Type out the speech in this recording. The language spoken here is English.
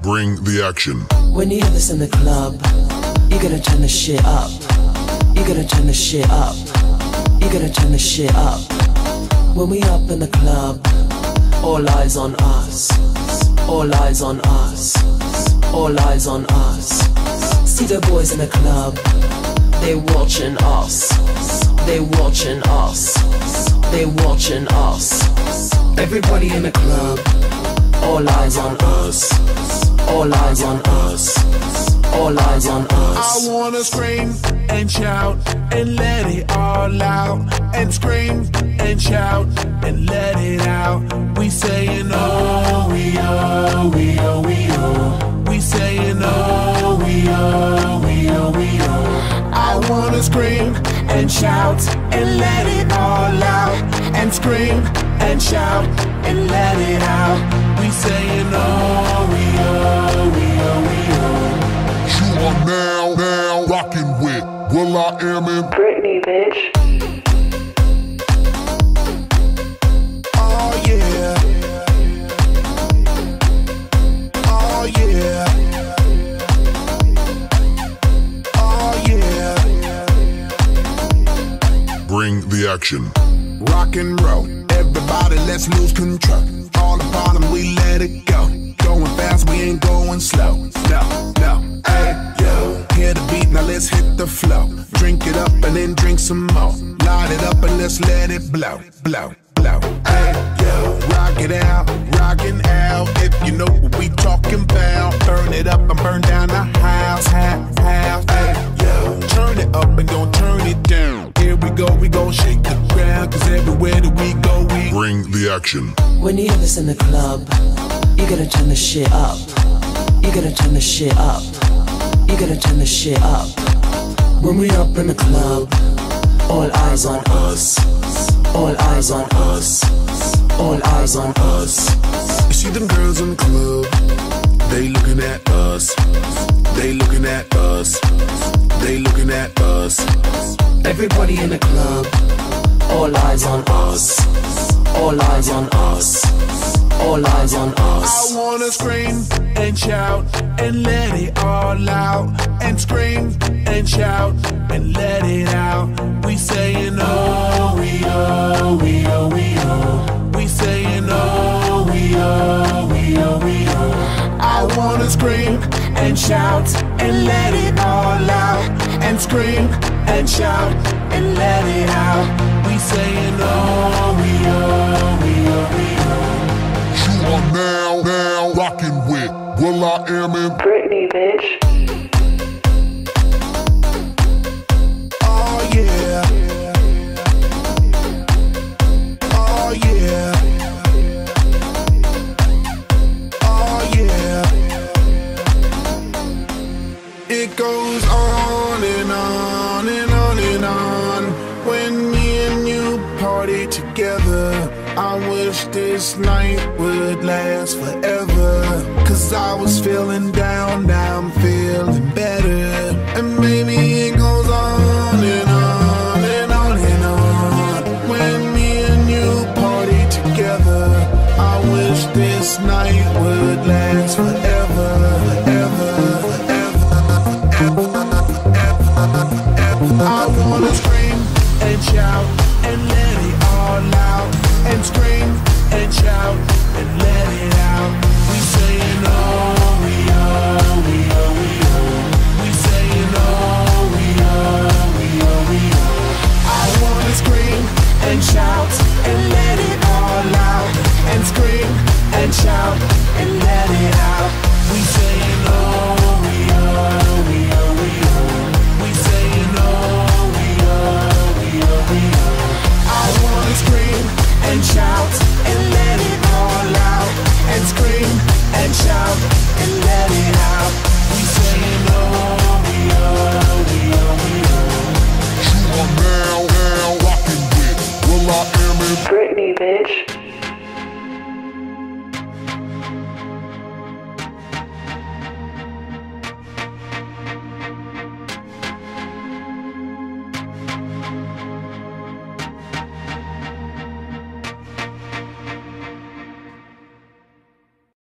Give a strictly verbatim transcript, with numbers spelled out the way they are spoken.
Bring the action. When you hear this in the club, you're gonna turn the shit up. You're gonna turn the shit up. You're gonna turn the shit up. When we up in the club, all eyes on us. All eyes on us. All eyes on us. See the boys in the club, they watching us. They watching us. They watching us. Everybody in the club, all eyes on us. All eyes on us. All eyes on us. I wanna scream and shout and let it all out. And scream and shout and let it out. We saying oh, we oh, we oh, we oh. We saying oh, we oh, we oh, we oh. I wanna scream and shout and let it all out. And scream and shout and let it out. We saying oh, we oh, we oh, we oh. You are now, now rocking with Will I Am in Britney, bitch. Oh yeah. Oh yeah. Oh yeah. Bring the action. Rock and roll, everybody let's lose control. All the bottom we let it go. Going fast, we ain't going slow. No, no, hey, yo. Hear the beat, now let's hit the flow. Drink it up and then drink some more. Light it up and let's let it blow, blow, blow. Hey, yo. Rock it out, rockin' out. If you know what we talking about. Burn it up and burn down the house, house, house. Hey, yo. Turn it up and don't turn it down. Here we go, we gon' shake the ground. Cause everywhere that we go, we bring the action. When you hear this in the club, you're gonna turn the shit up. You're gonna turn the shit up. You're gonna turn the shit up. When we up in the club, all eyes on us. All eyes on us. All eyes on us. You see them girls in the club, they looking at us. They looking at us. They looking at us. Everybody in the club, all eyes on us. All eyes on us. All eyes on us. I wanna scream and shout and let it all out. And scream and shout and let it out. We saying oh, we oh, we oh, we oh. We saying oh, we oh, we oh, we oh. I wanna scream and shout and let it all out. And scream and shout and let it out. We saying oh, we oh, we oh, we oh. You are now, now rocking with Will I Am in Britney, bitch. Oh yeah. Oh yeah. Oh yeah. It goes on and on and on and on. When me and you party together, I wish this night would last forever. Cause I was feeling down, now I'm